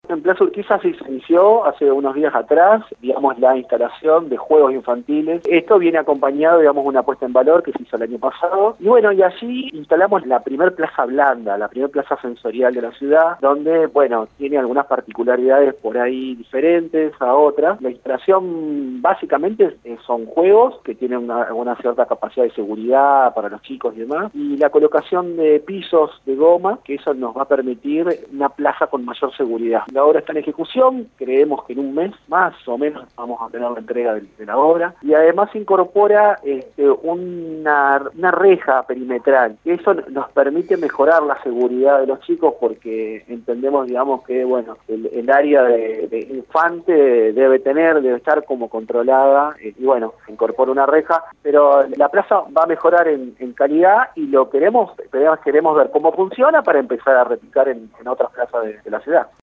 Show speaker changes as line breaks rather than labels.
En Plaza Urquiza sí se inició hace unos días atrás, digamos, la instalación de juegos infantiles. Esto viene acompañado, digamos, de una puesta en valor que se hizo el año pasado. Y bueno, y allí instalamos la primer plaza blanda, la primer plaza sensorial de la ciudad, donde, bueno, tiene algunas particularidades por ahí diferentes a otras. La instalación básicamente son juegos que tienen una cierta capacidad de seguridad para los chicos y demás. Y la colocación de pisos de goma, que eso nos va a permitir una plaza con mayor seguridad. La obra está en ejecución, creemos que en un mes más o menos vamos a tener la entrega de la obra, y además incorpora una reja perimetral, que eso nos permite mejorar la seguridad de los chicos, porque entendemos, digamos, que bueno, el área de infante debe estar como controlada, y bueno, se incorpora una reja, pero la plaza va a mejorar en calidad, y queremos ver cómo funciona para empezar a replicar en otras plazas de la ciudad.